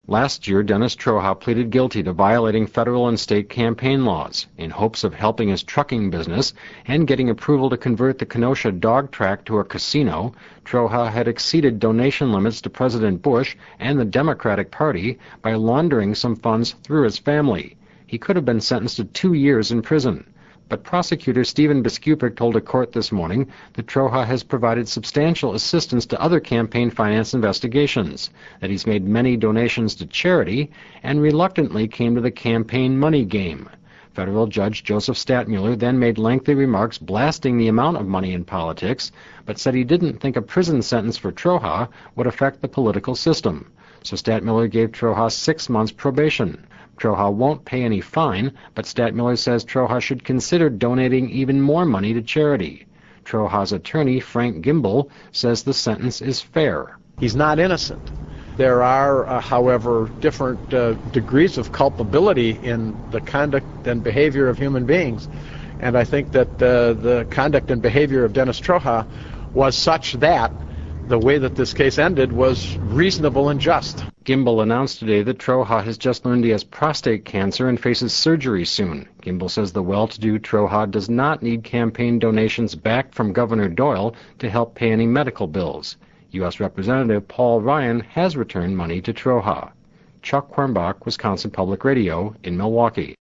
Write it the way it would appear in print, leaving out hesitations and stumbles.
Last year, Dennis Troja pleaded guilty to violating federal and state campaign laws in hopes of helping his trucking business and getting approval to convert the Kenosha dog track to a casino. Troja had exceeded donation limits to President Bush and the Democratic Party by laundering some funds through his family. He could have been sentenced to 2 years in prison. But prosecutor Stephen Biskupik told a court this morning that Troja has provided substantial assistance to other campaign finance investigations, that he's made many donations to charity, and reluctantly came to the campaign money game. Federal Judge Joseph Stadtmuller then made lengthy remarks blasting the amount of money in politics, but said he didn't think a prison sentence for Troja would affect the political system. So Stadtmuller gave Troja 6 months probation. Troja won't pay any fine, but Stadtmuller says Troja should consider donating even more money to charity. Troja's attorney, Frank Gimbel, says the sentence is fair. He's not innocent. There are, however, different degrees of culpability in the conduct and behavior of human beings. And I think that the conduct and behavior of Dennis Troja was such that the way that this case ended was reasonable and just. Gimbel announced today that Troja has just learned he has prostate cancer and faces surgery soon. Gimbel says the well-to-do Troja does not need campaign donations back from Governor Doyle to help pay any medical bills. U.S. Representative Paul Ryan has returned money to Troja. Chuck Quirmbach, Wisconsin Public Radio in Milwaukee.